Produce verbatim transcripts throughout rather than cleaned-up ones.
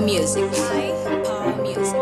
music. High power music.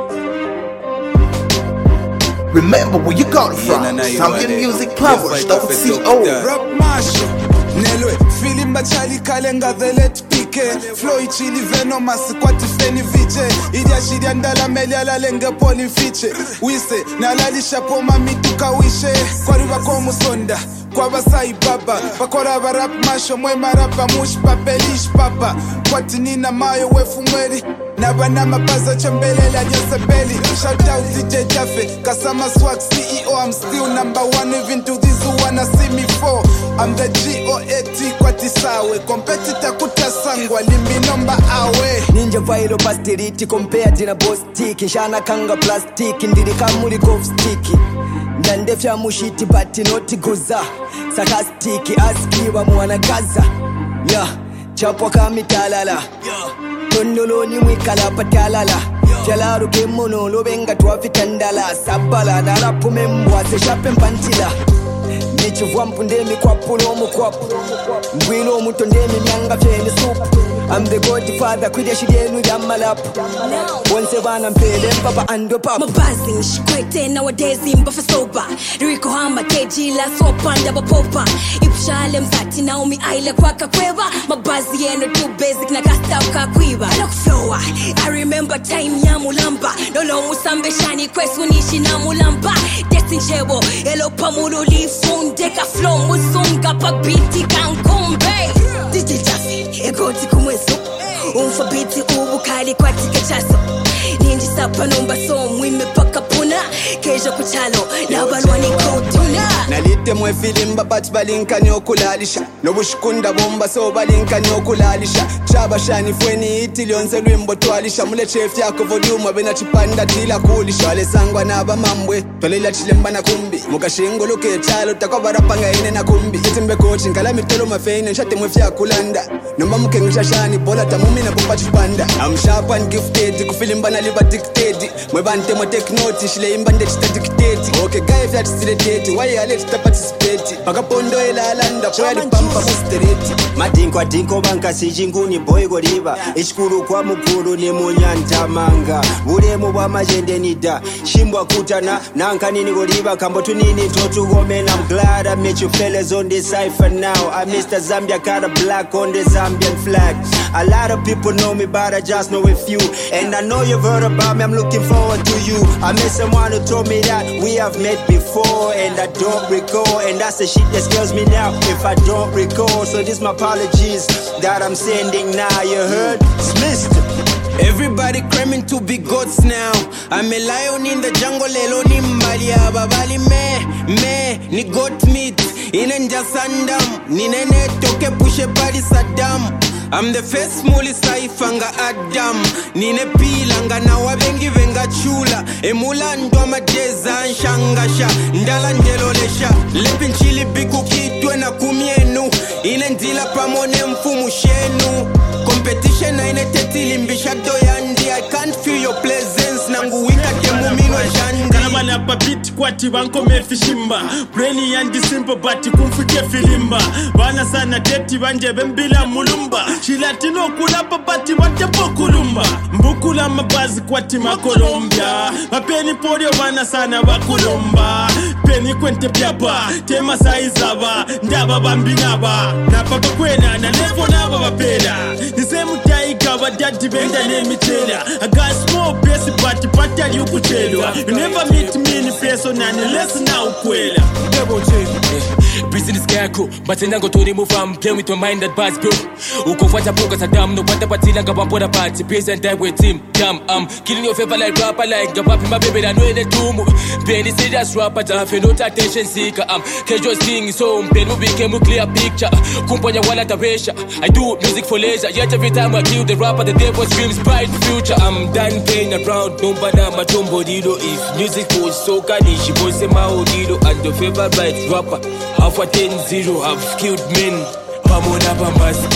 Remember where you got it from. Zambia Music Powers dot co. Rock Marshall Nelwe feeling bachali kalenga velet pike flow ichili venomous kwati feni viche idia shidia ndala meliala lenge poli fiche wise nalalisha poma mituka wishe kwa riva komu sonda kwa basai baba bakora barap masho mwe marapa mush papelish papa kwati nina mayo wefu mweri Nabana mapaza chambelela jasabeli. Shout out D J Jaffe Kasama Swag C E O. I'm still number one even to these who wanna see me fall. I'm the G O A T kwati sawe competitor kutasangwa limbi number awe. Ninja viral pastiriti compared na boss tiki. Shana kanga plastic ndiri kamuri golf sticky. Ndandefya mushiti bati noti guza sarcastic askiwa mwana gaza. Yeah, chapwa kamitalala. Yeah. Tondolo ni mwikala patalala Jalaru ke mono lo benga tuafitandala Sabala na rapu membwa se shape mpantila Nichuvwa mpundemi kwa pulo mkwapu Mwilo mutondemi mianga feni supu I'm the godfather kwidya shidenu ya malapu Once wana mpele mpapa ando papu My buzzing, shikwete nowadays mbafa soba Riko hama keji la sopa ndaba popa Ipshale mzati naomi aile kwa kakweva My buzzy eno too basic na kasta ukakwiba Look flower, I remember time ya mulamba Lolo musambe shani kwesu nishi na mulamba Destin shebo, elo pamulu lifunde ka flow musunga pa biti kankumbe D J Jaffe, egoti kumwesu Umfa biti ubukali kwa tika chaso Ninji sapa numba so mwime paka puna Keja kuchalo, nabalwa ni kutuna Nalite mwe filimba bati balinka nyokulalisha Nobushikunda bomba so balinka nyokulalisha Chaba shani fweni iti lionze lwimbo tualisha Mule chef yako volume wabena chipanda tila kulisha Wale sangwa naba mambwe, tolila chilemba na kumbi Mukashingo luke chalo, takwa barapanga ine na kumbi Itimbe kochi, nkala mitolo mafeine, nshate mwe fya kulanda Nomba mkengisha shani, bola tamumi na bupa chipanda I'm sharp and gifted, kufilimba na liba dictate Mwe bante mwe take note, shile imba nde chita dictate Okay guy fya chisilitete, why ya let ta participate Paka pondo ila alanda, kwa di pampa mustereti Madinko dinko banka sijinguni boy goriba Ishkuru kwa mukuru ni munyanta manga Uremu wa majende nida Shimbwa kutana, nanka nini goriba Kambo tunini totu woman I'm glad I met you fellas on this cypher now I Mister Zambia got a black on the Zambian flag A lot of people know me but I just know a few And I know you've heard about me, I'm looking forward to you I met someone who told me that we have met before And I don't recall And that's the shit that scares me now If I don't recall So this my apologies that I'm sending now You heard? Dismissed. Everybody cramming to be gods now I'm a lion in the jungle Lelo ni mbali ya babali me Me ni goat meat Inenja sandam Ninene toke pushe bali Saddam I'm the first muli saifanga Adam Nine pilanga na wabengi venga chula Emula ndo majeza nshangasha Ndala njelolesha Lepi nchili biku kitwe na kumienu Ine ndila pamone mfumu shenu Competition na ine tetili mbisha doyandi I can't feel your presence Nangu wika temumino jandi Kanabana papiti kwati wanko mefishimba Brainy yandi simple bati kumfike filimba Wana sana deti wanje bembila mulumba Shilatino kulapa bati wate pokulumba Mbukula mabazi kwati makolombia Mapeni podio wana sana wakulumba Peni kwente piapa Tema saizaba Ndaba bambinaba Napapa kwena na levo naba wapela Nisemu taika wadadi benda nemitela I got small base but pata yukuchelwa You never meet me in person unless now kwela Double J Business gako but nango to remove I'm playing with my mind that buzz bro Uko fata poka Saddam no pata patila ngabambora party Peace and die with team Damn I'm killing your favor like rapper like Gapapi my baby I know the tumu Penny serious rapper Jafe no attention seeker I'm casual singing so Penny became a clear picture Kumpanya wala taresha I do music for leisure Yet every time I kill the rapper the devil screams bright future I'm done playing around Numba na matumbo dido If music was so kanishi Bose maodido And the favorite rapper Half a ten zero I've killed men Pamona Bambaski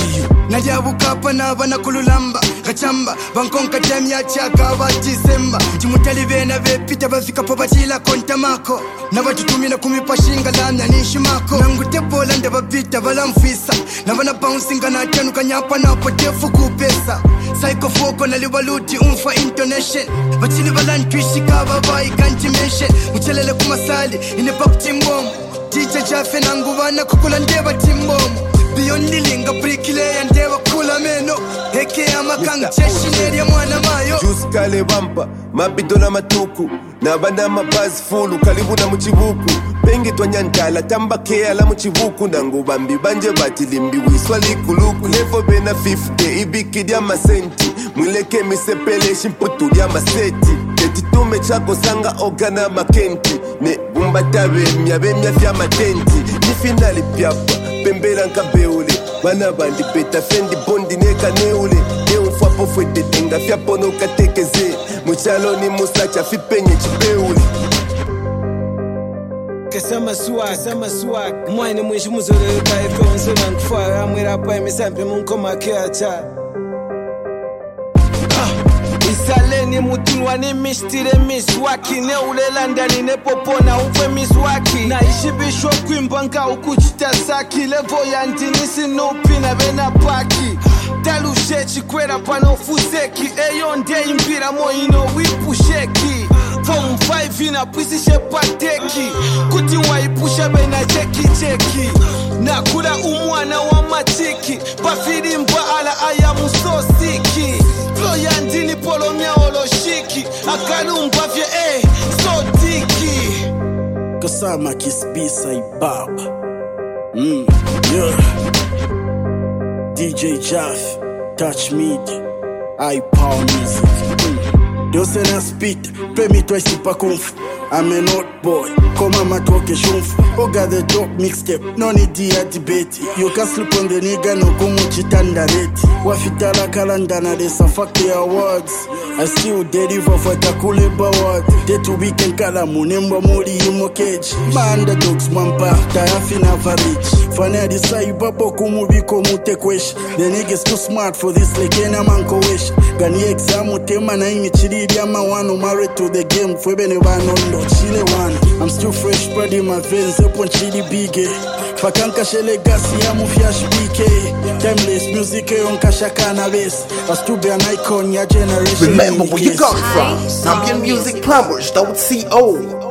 najabukapa nabana kululamba kachamba bankonka temya chaka bachisemba chimutali bena bepita bafika po bachila kontamako nabatutumina kumipashinga lamya nishimako nangutepola ndabapita balamfisa nabana bouncing na tenu kanyapa na potefu kupesa psycho foko nalibaluti umfa intonation bachili balantwishika babai kanti mention muchelele kumasali ine pop timbom D J Jaffe nangubana kukula ndeba timbom beyond linga brikile ndeba kula meno heke amakang cheshineri mwana mayo juice kale bampa mabidona matuku nabana mabazi fulu karibu na muchibuku pengi twanyantala tambake ala muchibuku nangubambi banje batilimbi wiswa likuluku levo bena fifty ibiki ya masenti mwileke misepele shimputu ya maseti etitume chako sanga ogana makenti ne bumbatabe myabe myafya matenti ni finali pyapa pembela nkabeule bana bandi beta fendi bondi neka neule ne umfapo fwete tenga fya pono katekeze muchalo ni musacha fipenye chibeule Kasama swag, kasama swag Mwane mwishi muzore kaife onzona nkufara Mwira pa imisampe munkoma keacha Isaleni mutunwa ni mishtire miswaki Ne ulela ndani ne popona uwe miswaki Na ishibishwa kuimbanka ukuchita saki Levo ya ndinisi nupi na bena paki Talu shechi kwera pano fuzeki Eyo nde imbira mo ino wipu sheki Form five ina pwisishe pateki Kuti waipusha bena cheki cheki Na kula umwana wa machiki Bafiri mba ala aya musosiki Flo ya ndini polo mya olo shiki Akalu mbavye eh so tiki Kasama kisbisa ibaba Mm, yeah D J Jaffe, Touch Media iPower Music mm. Dose na spit, pay me twice pa conf I'm a not boy, come on my talk a shumf Oga the dope mixtape, no need the debate You can sleep on the nigga, no kumu chitanda reti Wafitala kalandana, they fuck the awards I still deliver for Takule Bawad Day to weekend kala munemba muri imo cage My underdogs mampa, tayafi na varich Fana disai babo kumubiko mutekwesh The niggas too smart for this like ena manko wish Gani exam utema na imi chiridi ama wano married to the game Fwebe ne wanondo chile one I'm still fresh spreading my veins up on chili bige Fakanka shele gasi ya mufyash B K Timeless music yon kashaka na base I still be an icon ya generation Remember where you got it from. Zambian Music Plumbers, don't C O